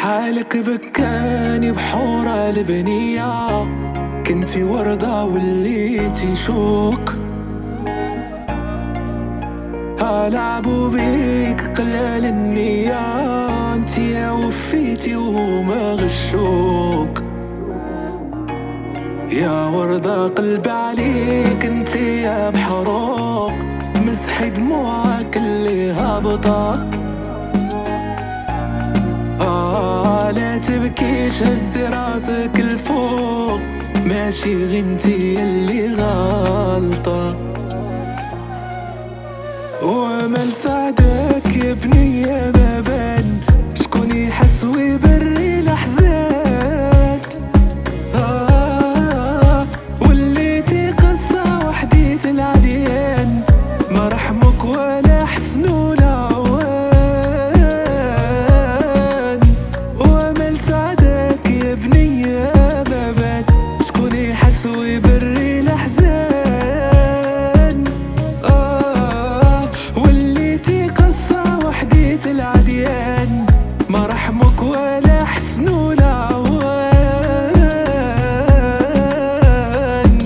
حالك بكاني بحورة لبنية، كنتي وردة وليتي شوك. لعبوا بيك قلال النية، انتي يا وفيتي وهما غشوك. يا وردة قلبي عليك انتي يا بحروق، مسحي دموعك اللي هابطة. لا تبكيش هزي راسك الفوق، ماشي غنتي اللي غالطة. ومن ساعدك يا بنية ما بان، شكون يحس ويبري الأحزان. وليتي قصة وحديت العديان، ما رحمك ولا حسن ولا عوان. ومن ساعدك يا بنية ما بان، شكون يحس ويبري الأحزان. العديان ما رحمك ولا حسن ولا عوان.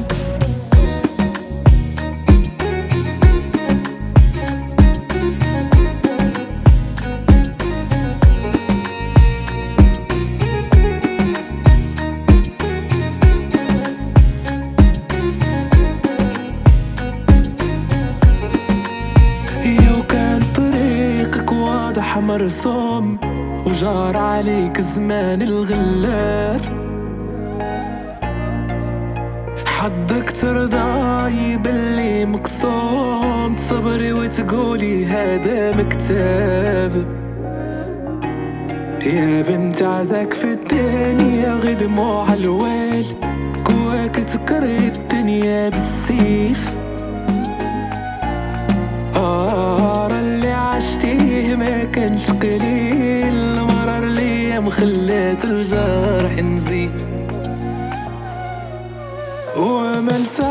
مرسوم وجار عليك زمان الغلاب، حدك ترضاي باللي مقسوم، تصبري وتقولي هذا مكتاب. يا بنت عزاك في الدنيا غير دموع الويل، قواك تكري الدنيا بالسيف. اللي عشتيه ما كانش قليل، مرر ليام خلات الجرح نزيف. وما